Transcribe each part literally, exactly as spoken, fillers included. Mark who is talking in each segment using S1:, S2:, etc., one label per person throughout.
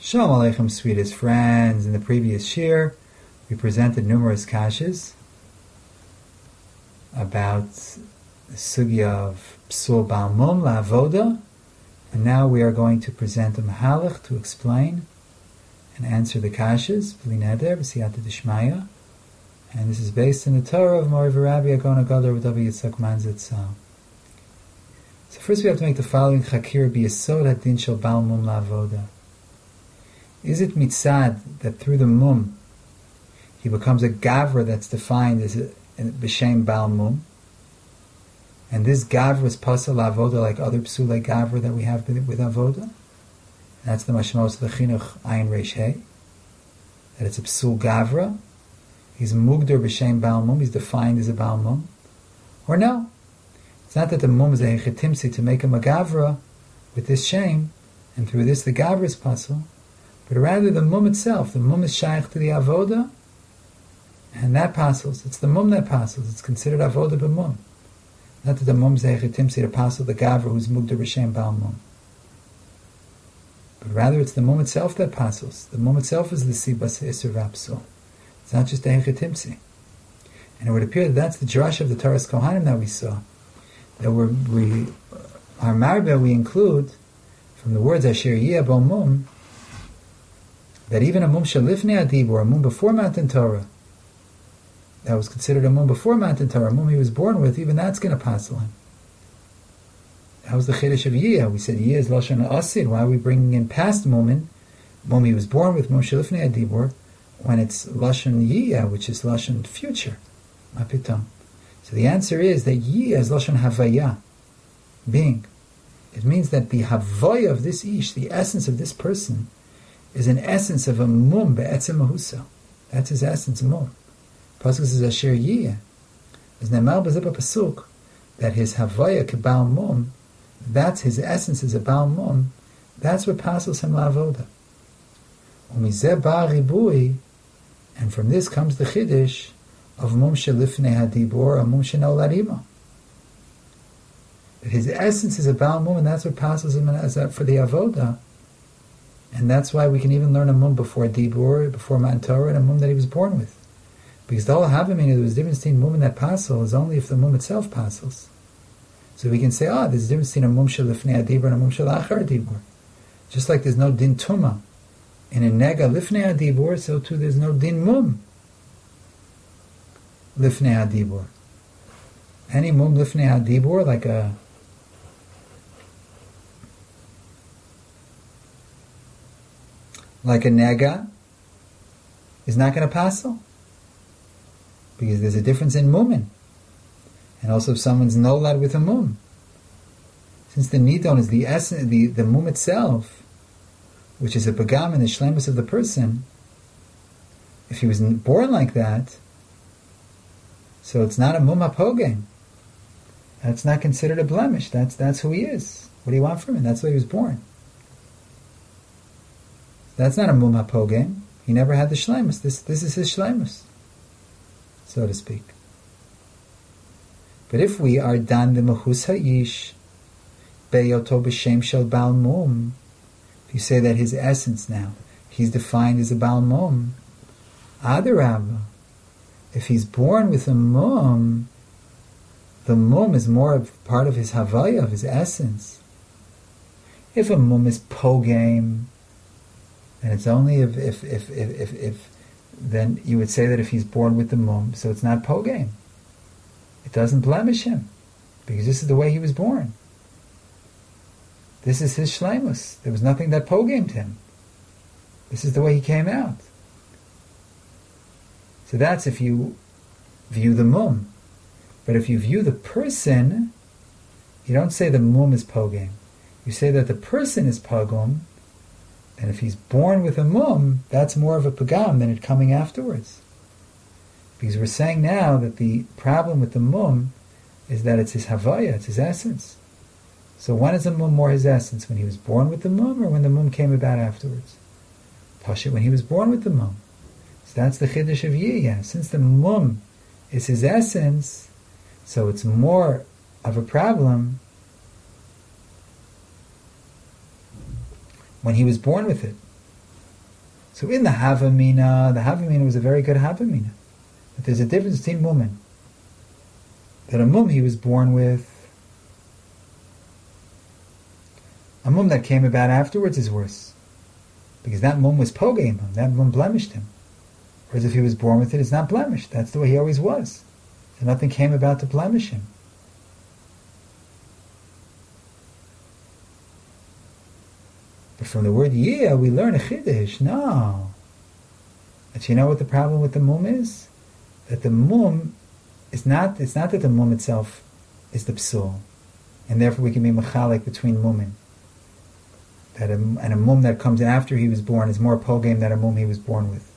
S1: Shalom Aleichem, sweetest friends. In the previous shir, we presented numerous kashas about the sugya of psul bal mum la'avoda, and now we are going to present a mahalach to explain and answer the kashas, b'li neder, b'siyata d'shmaya, and this is based in the Torah of Mori v'Rabbi Agon HaGadol Rabbi Yitzchak Man Zitzal. So first we have to make the following chakir b'yesod hadin shel bal mum la'avoda. Is it mitzad that through the mum he becomes a gavra that's defined as a b'shem bal mum, and this gavra is pasal avoda like other psulei gavra that we have with avoda? That's the mashmos of the chinuch ayin reish hey, that it's a psul gavra. He's mugder b'shem bal mum. He's defined as a bal mum, or no? It's not that the mum is a hechetimsi to make him a gavra with this shame, and through this the gavra is pasal. But rather the mum itself, the mum is shaykh to the avoda, and that passes. It's the mum that passes. It's considered avoda b'mum. Not that the mum is echetimsi to passel the gavra who's mugder b'shem bal mum. But rather it's the mum itself that passes. The mum itself is the sibas isur rapsul. It's not just the echetimsi. And it would appear that that's the drash of the Taras Kohanim that we saw. That we're, we, our marbe we include from the words asher yeh bo mum, that even a mum shalifnei adibur, a mum before Matan Torah, that was considered a mum before Matan Torah, a mum he was born with, even that's going to passel him. That was the chiddush of Yiyah. We said Yiyah is lashon asid. Why are we bringing in past mumin, mum he was born with, mum shalifnei adibur, when it's lashon Yiyah, which is lashon future? Mapitam. So the answer is that Yiyah is lashon havaya, being. It means that the havaya of this ish, the essence of this person, is an essence of a mum be'etzem mahusa. That's his essence, mum. Pasuk says asher yiyeh. As ne'mal b'zeh pasuk, that his havaya kebal mum, that's his essence as a bal mum, that's what passes him la'avoda. Umizeh ba ribui, and from this comes the chiddush of mum shelifnei hadibur, a mum shenolad imo. That his essence is a bal mum, and that's what passes him as a, for the avoda. And that's why we can even learn a mum before Dibur, before Matan Torah, and a mum that he was born with. Because the whole Havamina, there was a difference between mum and that passel is only if the mum itself passels. So we can say, ah, oh, there's a difference between a mum shalifnei adibur and a mum shalachar adibur. Just like there's no din tuma in a nega lifnei adibur, so too there's no din mum lifnei adibur. Any mum lifnei adibur, like a like a nega, is not going to passel. Because there's a difference in mumin. And also if someone's nolad with a mum. Since the nidon is the essence, the, the mum itself, which is a pagam in the shlemus of the person, if he was born like that, so it's not a mum hapogem. That's not considered a blemish. That's that's who he is. What do you want from him? That's why he was born. That's not a mum hapogem. He never had the shleimus. This this is his shleimus, so to speak. But if we are dan the mechus ha'ish beyoto b'shem shel bal mum, if you say that his essence now, he's defined as a bal mum, adarabba, if he's born with a mum, the mum is more of part of his havaya, of his essence. If a mum is pogem, and it's only if if, if if if if then you would say that if he's born with the mum, so it's not pogem. It doesn't blemish him, because this is the way he was born. This is his shleimus. There was nothing that pogemed him. This is the way he came out. So that's if you view the mum. But if you view the person, you don't say the mum is pogem. You say that the person is pogum. And if he's born with a mum, that's more of a pagam than it coming afterwards. Because we're saying now that the problem with the mum is that it's his havaya, it's his essence. So when is the mum more his essence? When he was born with the mum, or when the mum came about afterwards? Pasha, when he was born with the mum. So that's the chiddush of Yiyah. Since the mum is his essence, so it's more of a problem when he was born with it. So in the Havamina, the Havamina was a very good Havamina. But there's a difference between Mummin. That a Mum he was born with, a Mum that came about afterwards is worse. Because that Mum was Pogei him, that Mum blemished him. Whereas if he was born with it, it's not blemished. That's the way he always was. So nothing came about to blemish him. But from the word Yiyah, we learn a Chiddush. No. But you know what the problem with the Mum is? That the Mum is not, it's not that the Mum itself is the Psul. And therefore we can be Mechalik between Mumin. That a, and a Mum that comes after he was born is more Pogem than a Mum he was born with.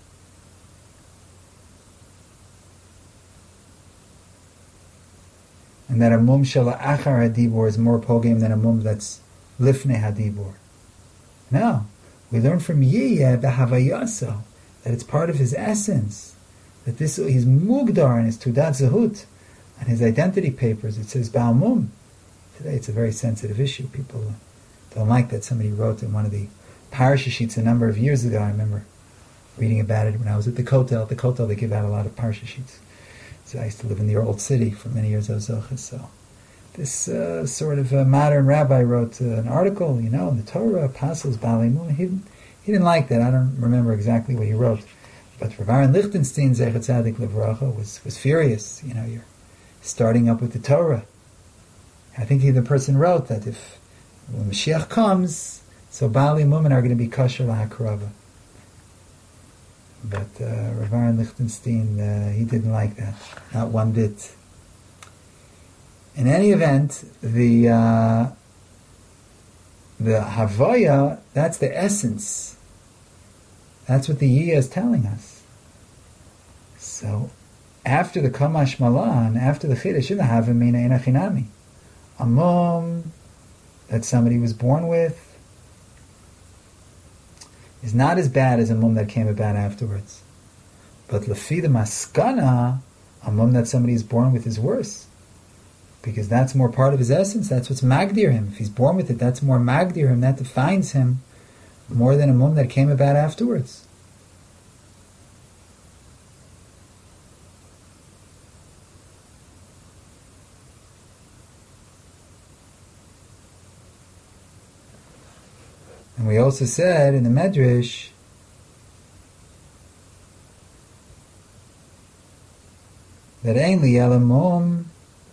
S1: And that a Mum Shala Achar Hadibor is more Pogem than a Mum that's Lifnei Hadibor. No, we learn from Yiyah b'Havayasa that it's part of his essence, that this he's mugdar in his Tudat Zahut, and his identity papers. It says Baal Mum. Today it's a very sensitive issue. People don't like that. Somebody wrote in one of the parasha sheets a number of years ago. I remember reading about it when I was at the Kotel. At the Kotel they give out a lot of parasha sheets. So I used to live in the old city for many years. I was Zochas, so. This uh, sort of uh, modern rabbi wrote uh, an article, you know, in the Torah, Apostles, Baalei Mum. He, he didn't like that. I don't remember exactly what he wrote. But Rav Aaron Lichtenstein, Zecher Tzadik Livracha, was, was furious. You know, you're starting up with the Torah. I think he, the person wrote that if when Mashiach comes, so Baalei Mum are going to be kosher lahakarava. But uh, Rav Aaron Lichtenstein, uh, he didn't like that. Not one bit. In any event, the uh, the Havaya, that's the essence. That's what the Yiyah is telling us. So, after the Kamash Malan, after the Chiddush in the Havamina Enachinami, a Mum that somebody was born with is not as bad as a Mum that came about afterwards. But Lefi the Maskana, a Mum that somebody is born with is worse. Because that's more part of his essence. That's what's magdir him. If he's born with it, that's more magdir him. That defines him more than a mum that came about afterwards. And we also said in the Medrash that ein li ela mum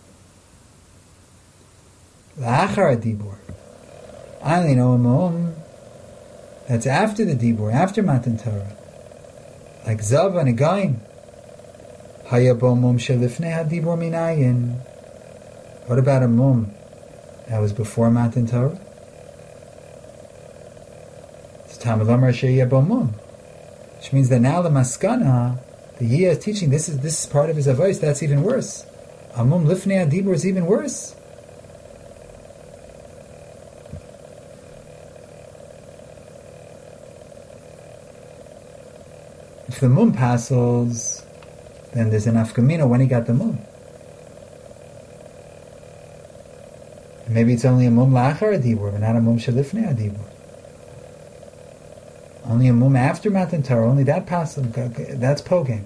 S1: L'achar dibur. I only know a mum that's after the dibur, after Matan Torah, like Zav and Agaim. Haya bo mum shelifnei hadibur minayin. What about a mum that was before Matan Torah? It's Talmud Lamar Sheyya bo mum, which means that now the maskana, the Yiyah is teaching this is this is part of his avos. That's even worse. A mum lifnei hadibur is even worse. If the mum passes, then there's an afkamina when he got the mum. Maybe it's only a mum la'achar adibur, but not a mum shalifnei adibur. Only a mum after Matan Torah, only that passes, that's pogem.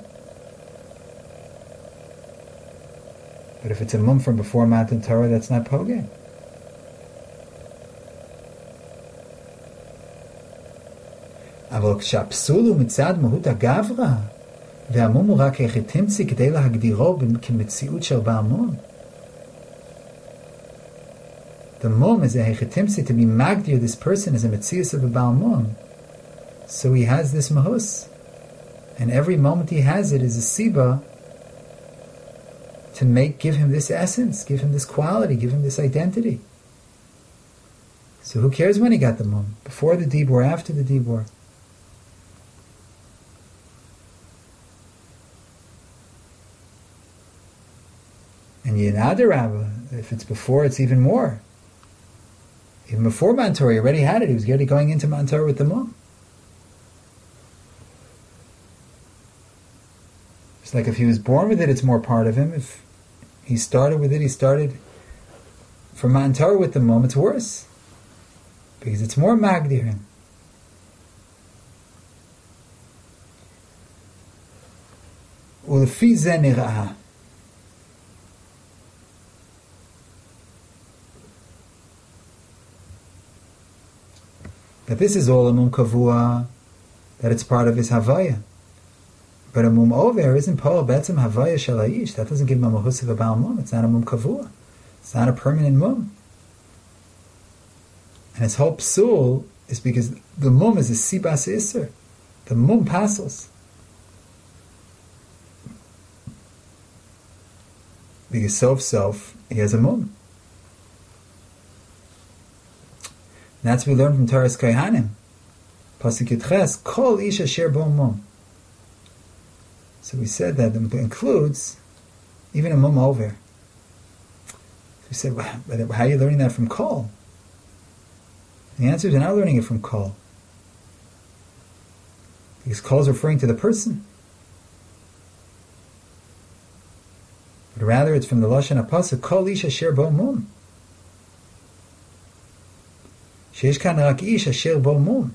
S1: But if it's a mum from before Matan Torah, that's not pogem. אבל כשהפסול הוא מצד מהות הגברא, והמום הוא רק איך תמצי כדי להגדירו כמציאות של בעל מום. The mum is a hechetimsi to be magdir, this person is a metzius of a Baal Mum. So he has this mahus. And every moment he has it is a siba to make, give him this essence, give him this quality, give him this identity. So who cares when he got the mum? Before the dibur, after the dibur? And Yinadarabba, if it's before, it's even more. Even before Matan Torah, he already had it. He was already going into Matan Torah with the mum. It's like if he was born with it, it's more part of him. If he started with it, he started from Matan Torah with the mum, it's worse. Because it's more magdir him. ולפי זה נראה that this is all a mum kavua, that it's part of his havaya. But a mum over isn't pol betzim havaya shel ha'ish. That doesn't give him a mahus of a baal mum. It's not a mum kavua. It's not a permanent mum. And his whole psul is because the mum is a sibas iser. The mum passes. Because self-self, he has a mum. And that's what we learn from Taras Kohanim. Pasuk Yudches, Kol ish asher bo mum. So we said that it includes even a mum over. So we said, well, but how are you learning that from Kol? And the answer is, you're not learning it from Kol. Because Kol is referring to the person. But rather it's from the Lashon HaPasuk, Kol ish asher bo mum. Sheish kan rak ish asher bo mum.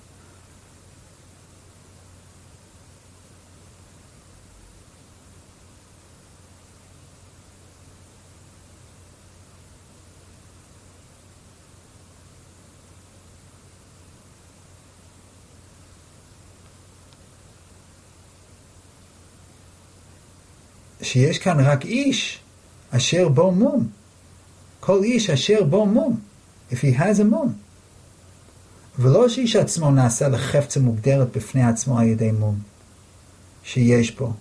S1: שיש כאן רק איש אשר בו מום. כל איש אשר בו מום. If he has a mum. ולא שאיש עצמו נעשה לחפצה מוגדרת בפני עצמו על ידי מום. שיש בו.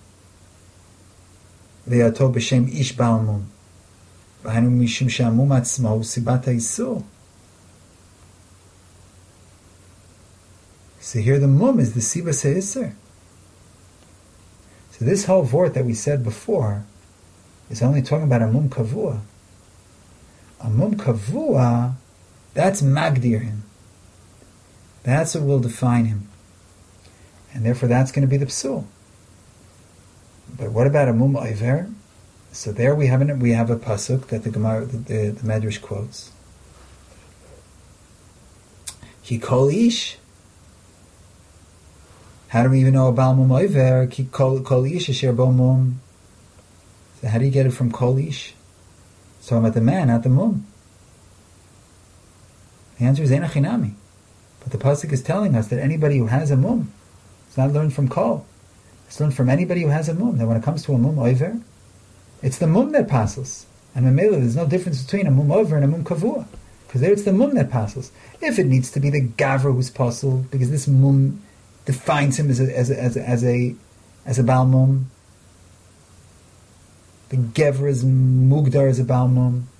S1: ויעתו בשם איש בעל מום. והיינו משום שהמום עצמו הוא סיבת האיסור. So here the mum is the sibas ha'isur. So this whole vort that we said before is only talking about a mum kavua. A mum kavua, that's magdir him. That's what will define him. And therefore that's going to be the psul. But what about a mum oiver? So there we have, an, we have a pasuk that the Gemara, the, the, the Medrash quotes. Ki kol ish. How do we even know about mum oiver? Ki kol ish asher bo mum. So how do you get it from kol ish? It's talking about the man, not the mum. The answer is enachinami. But the pasuk is telling us that anybody who has a mum, it's not learned from kol. It's learned from anybody who has a mum. That when it comes to a mum oiver, it's the mum that passes. And memela, there's no difference between a mum oiver and a mum kavua. Because there it's the mum that passes. If it needs to be the gavra who's pasul, because this mum defines him as a as a as a as a, as a baal mum. The gevra is mugdar as a baal mum.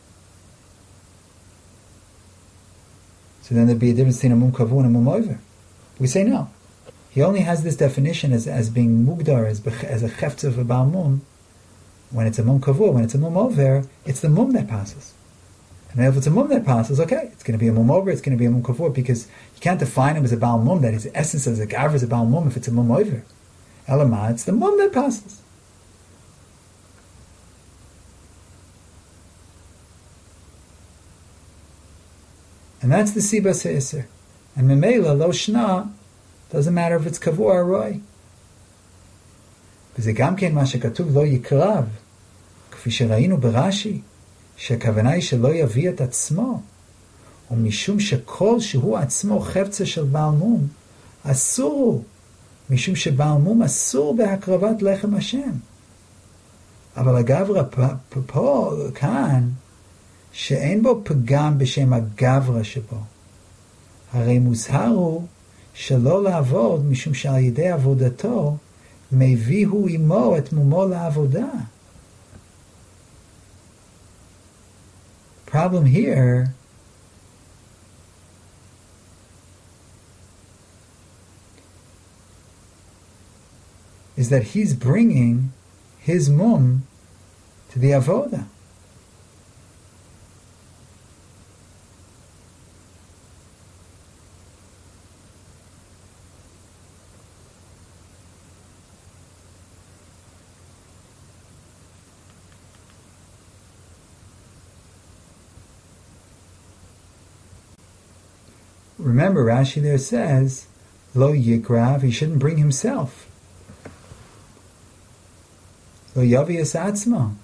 S1: So then there'd be a difference between a mum kavu and a mum oiver. We say no. He only has this definition as as being mugdar as as a cheftz of a baal mum. When it's a mum kavu, when it's a mum oiver, it's the mum that passes. And if it's a mum that passes, okay, it's going to be a mum over, it's going to be a mum kavur, because you can't define him as a baal mum, that his essence as a gavra is a baal mum if it's a mum over. Elamah, it's the mum that passes. And that's the sibas ha'isur. And memela, lo shna, doesn't matter if it's kavur or roi. וזה גם כן מה שכתוב לא יקרב, כפי שראינו ברש"י, שהכוונה היא שלא יביא את עצמו, ומשום שכל שהוא עצמו חפצה של בעל מום, אסור הוא, משום שבעל מום אסור בהקרבת לחם השם. אבל הגברה פה, כאן, שאין בו פגם בשם הגברה שבו. הרי מוזהר הוא שלא לעבוד, משום שעל ידי עבודתו, מביאו עמו את מומו לעבודה. Problem here is that he's bringing his mum to the avoda. Remember, Rashi there says, Lo yikrav, he shouldn't bring himself. Lo yavi es atzmo.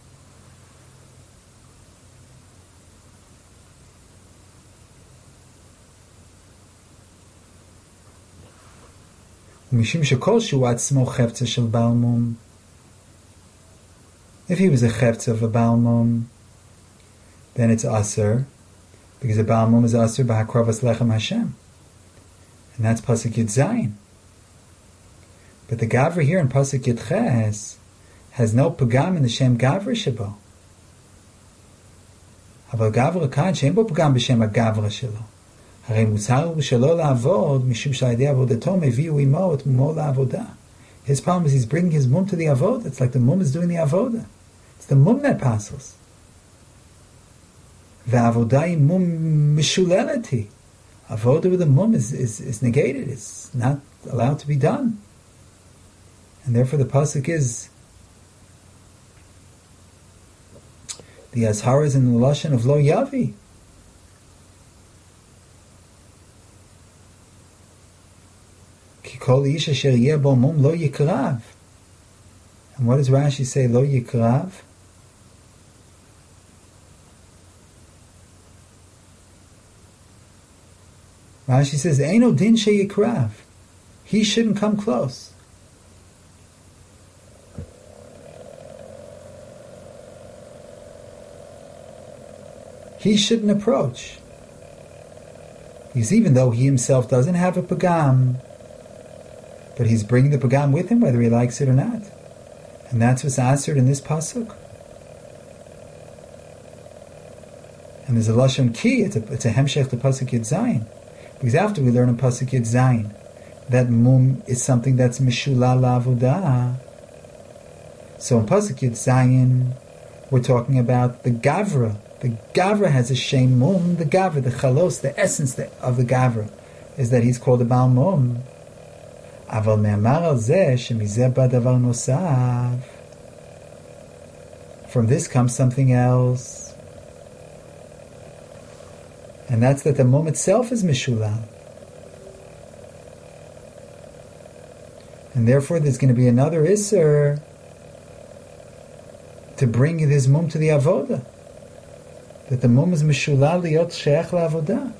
S1: Mishim shekol shu atzmo chefza shel Baal Mum. If he was a chefza of a Baal Mum, then it's aser, because a Baal Mum is aser b'hakravas lechem Hashem, and that's pasuk Yud Zayin. But the Gavra here in pasuk Yud Ches has no pagam in the Shem Gavra shebo. Aval Gavra kan she'en bo pagam b'Shem HaGavra shelo. Harei muzar shelo la'avod mishum sh'alidei avodato meviu imo et mumo la'avodah. His problem is he's bringing his mum to the avodah. It's like the mum is doing the avodah. It's the mum that passes. The avodah mum mishuleleti. Avodah with the mum is, is, is negated. It's not allowed to be done. And therefore the pasuk is the azhar is in the lashon of lo yavi. Ki kol ish asher yeh bo mum lo yikrav. And what does Rashi say? Lo yikrav. Rashi says eino din she yikrav. He shouldn't come close. He shouldn't approach. Because even though he himself doesn't have a pagam, but he's bringing the pagam with him, whether he likes it or not. And that's what's answered in this pasuk. And there's a lashon ki, it's a, it's a hemshech to pasuk Yud Zayin. Because after we learn in pasuk Yud Zayin, that mum is something that's mishulal la'avodah. So in pasuk Yud Zayin, we're talking about the gavra. The Gavra has a shem mum. The Gavra, the chalos, the essence of the Gavra, is that he's called a Baal Mum. Aval me'amar al zeh shemizeh ba davar nosav. From this comes something else, and that's that the mum itself is mishulal, and therefore there's going to be another iser to bring his mum to the avodah. That the mum is mishulal liyot she'ech la'avodah.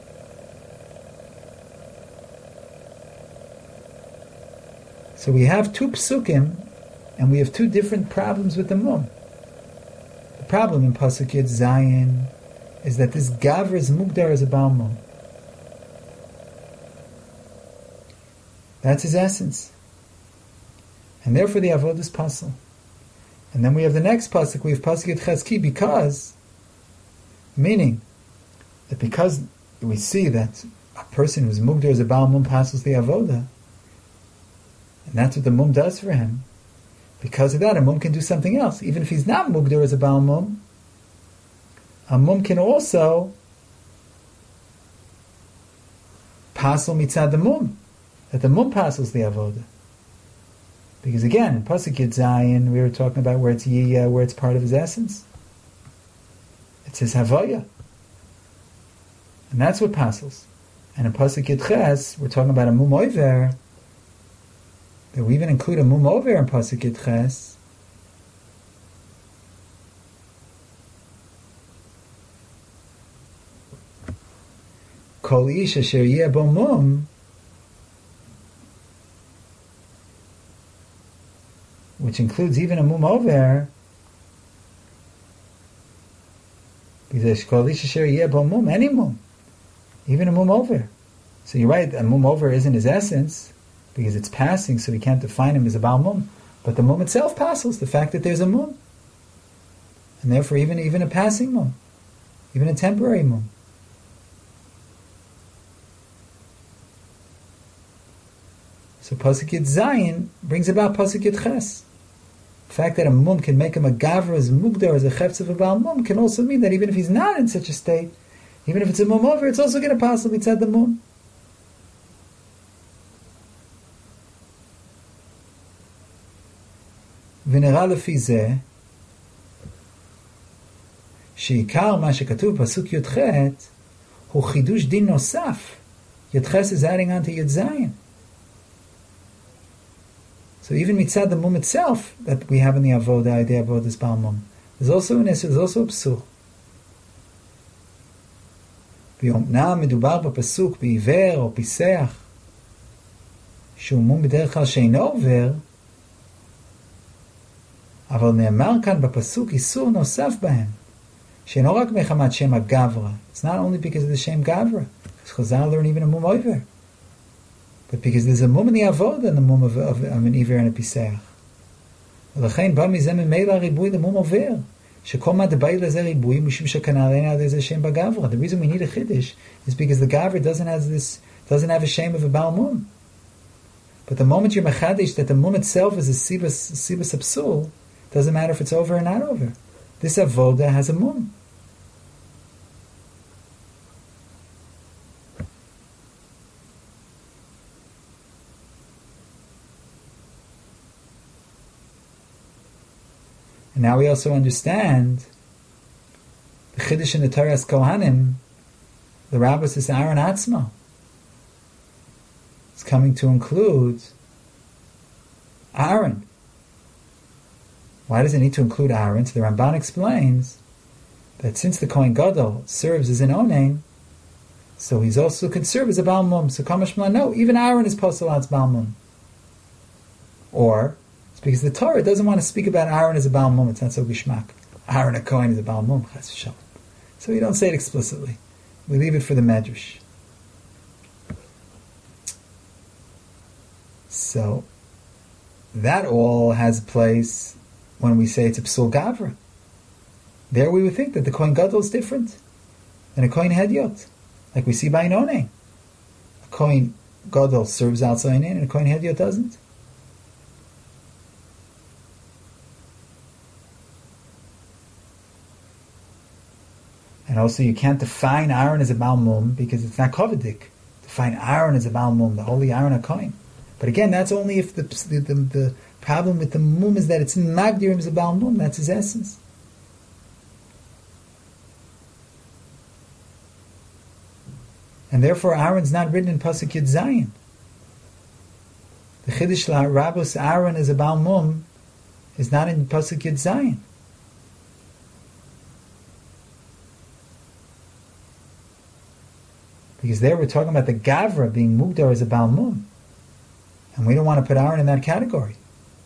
S1: So we have two psukim, and we have two different problems with the mum. The problem in pasuk Yud Zayin is that this gavra is mugdar as a Baal Mum. That's his essence, and therefore the avodah is pasul. And then we have the next pasuk. We have pasuk Yud Cheskei, because. Meaning that because we see that a person who's mugdar as a Baal Mum passes the avodah, and that's what the mum does for him, because of that a mum can do something else. Even if he's not mugdar as a Baal Mum, a mum can also passel mitzad the mum, that the mum passes the avodah. Because again, in pasuk Yud Zayin, we were talking about where it's yiyah, where it's part of his essence. It's his havaya, and that's what passes. And in pasuk Yud Ches, we're talking about a mum over. That we even include a mum over in pasuk Yud Ches. Kol ish asher yeh bo mum, which includes even a mum over. Because kol ish asher yeh bo mum, any mum, even a mum over. So you're right, a mum over isn't his essence, because it's passing, so we can't define him as a Baal Mum. But the mum itself passes, the fact that there's a mum. And therefore even, even a passing mum, even a temporary mum. So pasuk Yud Zayin brings about pasuk Yud Ches. The fact that a mum can make him a gavra as mugdar as a chefz of a Baal Mum can also mean that even if he's not in such a state, even if it's a mum over, it's also going to pass mitzad the mum. ונראה לפי זה שעיקר מה שכתוב בפסוק י"ח הוא חידוש דין נוסף. י"ח is adding on to י"ז. So even mitzad the mum itself that we have in the avodah, the idea of this Baal Mum, there's also an issue, there's also a psul. ואומנם מדובר בפסוק בעיוור או פיסח שהוא מום בדרך כלל שאינו עובר, אבל נאמר כאן בפסוק איסור נוסף בהם, שאינו רק מחמת שם הגברה. It's not only because of the שם גברה, because Chazal learn even a mum over, but because there's a mum in the avodah and the mum of, of, of an iver and a piseach. ולכן בא מזה ממילא הריבוי למום עובר, שכל מה דבאי לזה ריבוי, משום שכנראה there's a שם בגברה. The reason we need a chiddush is because the gavra doesn't have this, doesn't have a shame of a Baal Mum. But the moment you're mechadish that the mum itself is a sibas sibas absul, doesn't matter if it's over or not over. This avoda has a mum. And now we also understand the chiddush in the Toras Kohanim, the rabbis is Aaron Atzma. It's coming to include Aaron. Why does it need to include Aaron? So the Ramban explains that since the Kohen Gadol serves as an onen, so he's also can serve as a Baal Mum. So Kamashma, no, even Aaron is posel as Baal Mum. Or it's because the Torah doesn't want to speak about Aaron as a Baal Mum. It's not so gishmak. Aaron a Kohen is a Baal Mum. Chas v'shalom. So we don't say it explicitly. We leave it for the Medrash. So that all has place when we say it's a psul gavra. There we would think that the Kohen Gadol is different than a Kohen Hedyot, like we see by an Onen. A Kohen Gadol serves outside Onen and a Kohen Hedyot doesn't. And also you can't define Aaron as a Baal Mum because it's not kovedik. Define Aaron as a Baal Mum, the holy Aaron HaKohen. But again, that's only if the the, the, the problem with the mum is that it's magdirim as a Baal Mum. That's his essence. And therefore, Aaron's not written in Pasuk Yud Zayin. The Chiddush La Rabos Aaron as a Baal Mum is not in Pasuk Yud Zayin. Because there we're talking about the Gavra being Mugdar as a Baal Mum. And we don't want to put Aaron in that category.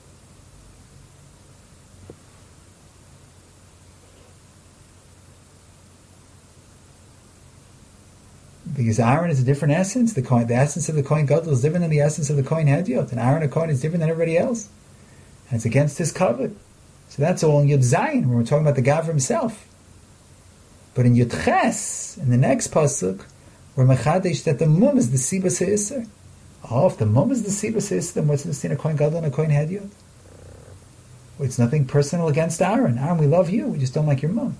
S1: Because Aaron is a different essence. The Kohen, the essence of the Kohen Gadol is different than the essence of the Kohen Hedyot. And Aaron, a Kohen, is different than everybody else. And it's against his covenant. So that's all in Yud Zayin, when we're talking about the Gavra himself. But in Yud Ches, in the next Pasuk, we're mechadesh that the mum is the sibas ha'isser. Oh, if the mum is the sibas ha'isser, then what's the sin of Kohen Gadol and a Kohen Hedyot? Well, it's nothing personal against Aaron. Aaron, we love you, we just don't like your mum.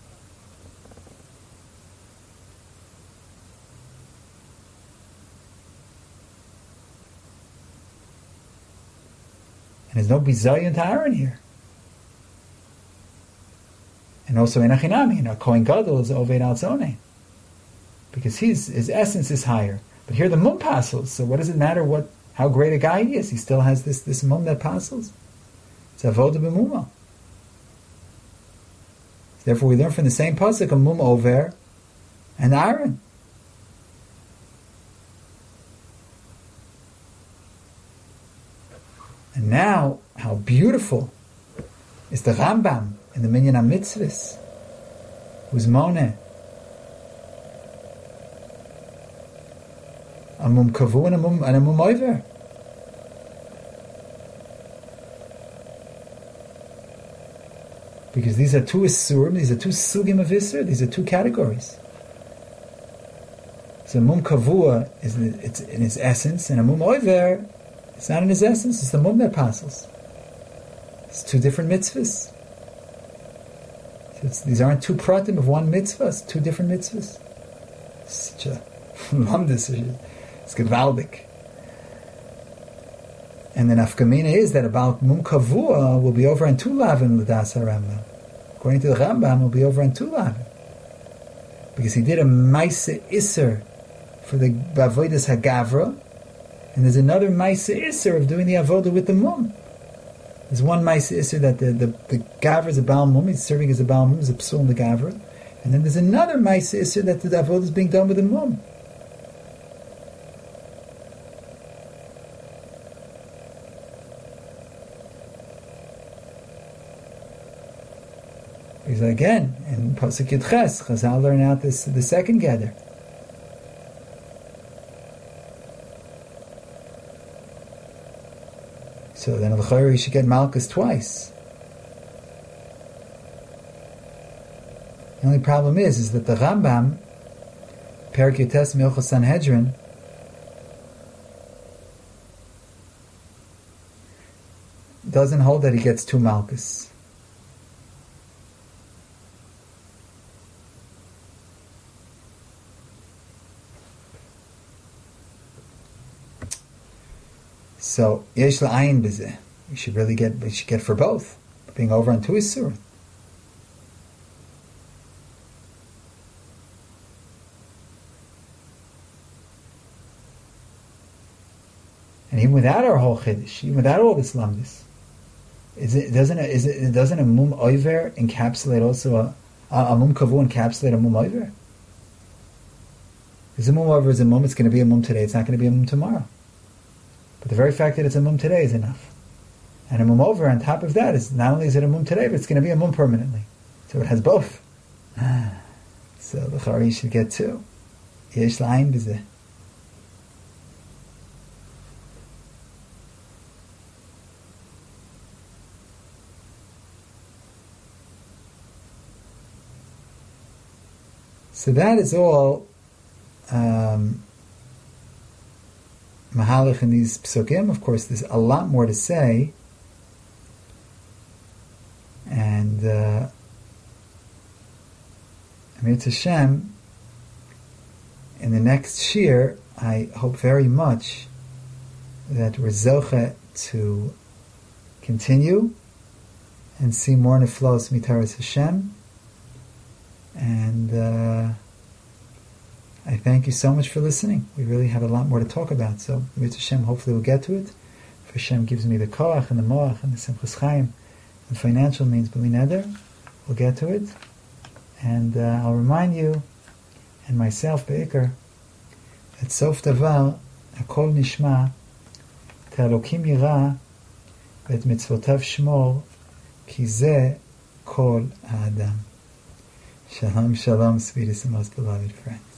S1: And there's no bizayon to Aaron here. And also in Achinami, you know, Kohen Gadol is Oved Al Zoneh. Because his his essence is higher. But here the mum passes, so what does it matter what how great a guy he is? He still has this, this mum that passes. It's avoda b'muma. Therefore we learn from the same pasuk a mum over and Aaron. And now, how beautiful is the Rambam in the Minyan HaMitzvahs, who's Moneh. A mum kavu and a mum and a mum over. Because these are two isurim, these are two sugim of isur, these are two categories. So mum kavua is it's in its essence, and a mum over, it's not in its essence. It's the mum that passes. It's two different mitzvahs. It's, these aren't two pratim of one mitzvah. It's two different mitzvahs. It's such a long decision. It's gewaldig. And the nafkamina is that about mum kavua will be over on two lavim l'das HaRambam. According to the Rambam, will be over on two lavim. Because he did a maise iser for the bavodas hagavra, and there's another maise iser of doing the avoda with the mum. There's one Maisa Isser that the, the, the Gavra is a Baal Mum, he's serving as a Baal Mum, is a Psul in the Gavra. And then there's another Maisa Isser that the Avodah is being done with the Mum. He's like, again, in Pasuk Yud Ches, Chazal learn out this the second gather. So then L'chayr you should get Malchus twice. The only problem is, is that the Rambam, Perek Yotes Milchos Sanhedrin, doesn't hold that he gets two Malchus. So yesh la'ayin b'zeh. You should really get. You should get for both. Being over on two Isur. And even without our whole chiddush, even without all this lamdus, is it doesn't a, is it doesn't a mum oiver encapsulate also a a, a mum kavu encapsulate a mum oiver? Because a mum oiver is a mum. It's going to be a mum today. It's not going to be a mum tomorrow. But the very fact that it's a mum today is enough. And a mum over on top of that is not only is it a mum today, but it's going to be a mum permanently. So it has both. So the Chari should get two. Yesh la'ayin b'zeh. So that is all um, Mahalach in these psukim. Of course, there's a lot more to say, and uh, Amir Hashem, in the next shir, I hope very much that we're zoche to continue and see more neflos mitaras Hashem, and uh, I thank you so much for listening. We really have a lot more to talk about. So, with Hashem, hopefully we'll get to it. If Hashem gives me the koach and the moach and the simchus chaim and financial means, b'li neder, we'll get to it. And uh, I'll remind you, and myself, be'ikr, that sof davar, hakol nishma, te'alokim yira, ve'et mitzvotav shmor, ki ze kol ha'adam. Shalom, shalom, sweetest and most beloved friend.